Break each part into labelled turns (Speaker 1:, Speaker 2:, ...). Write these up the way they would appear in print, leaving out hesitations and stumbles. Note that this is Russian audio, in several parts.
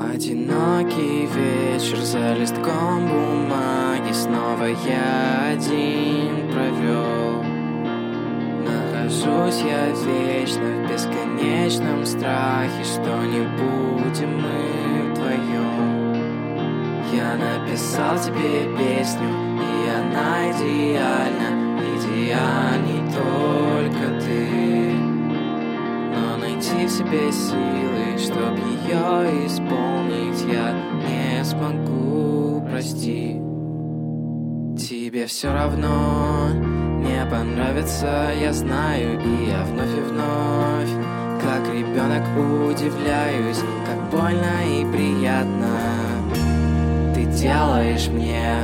Speaker 1: Одинокий вечер за листком бумаги, снова я один провел. Нахожусь я вечно в бесконечном страхе, что не будем мы вдвоем. Я написал тебе песню, и она идеальна, идеальней только ты. Но найти в себе силы, чтоб ее исполнить, я не смогу, прости. Тебе все равно не понравится, я знаю, и я вновь и вновь, как ребенок, удивляюсь, как больно и приятно ты делаешь мне.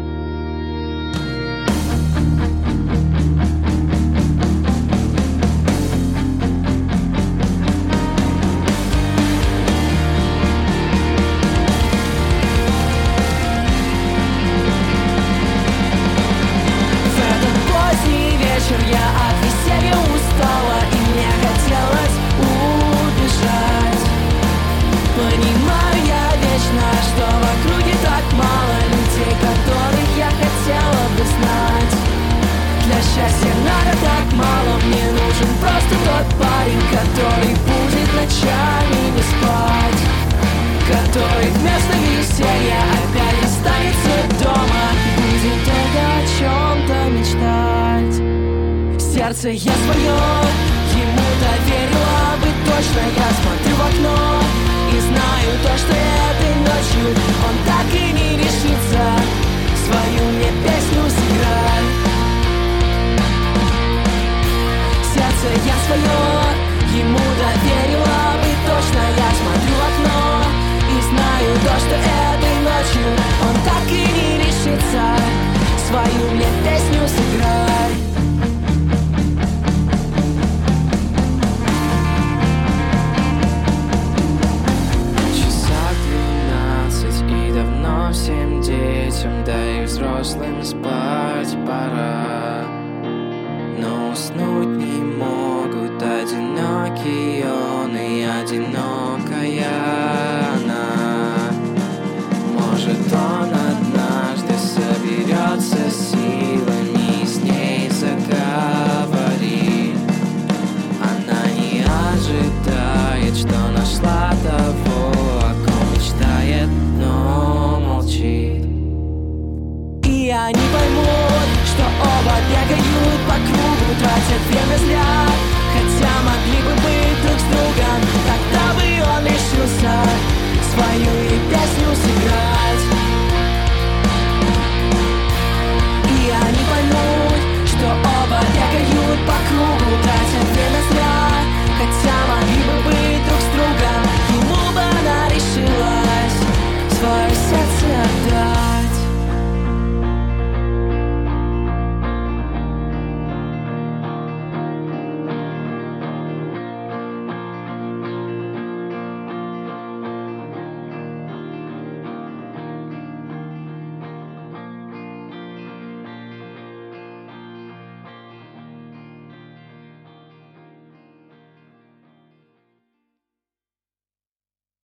Speaker 2: Я от веселья устала, и мне хотелось убежать. Понимаю я вечно, что в округе так мало людей, которых я хотела бы знать. Для счастья надо так мало, мне нужен просто тот парень, который будет ночами не спать, который вместо веселья опять останется дома и будет только о чем-то мечтать. Сердце я свое ему доверила бы точно. Я смотрю в окно и знаю то, что этой ночью он так и не решится свою мне песню сыграть. Сердце я свое ему доверила бы точно. Я смотрю в окно и знаю то, что этой ночью он так и не решится свою мне песню сыграть.
Speaker 1: Всем детям, да и взрослым спать пора, но уснуть не могут одинокий он и одинокая она. Может, он однажды соберется силами и с ней заговорит. Она не ожидает, что нашла того, о ком мечтает, но молчит.
Speaker 2: И они поймут, что оба бегают по кругу, тратят время зря, хотя могли бы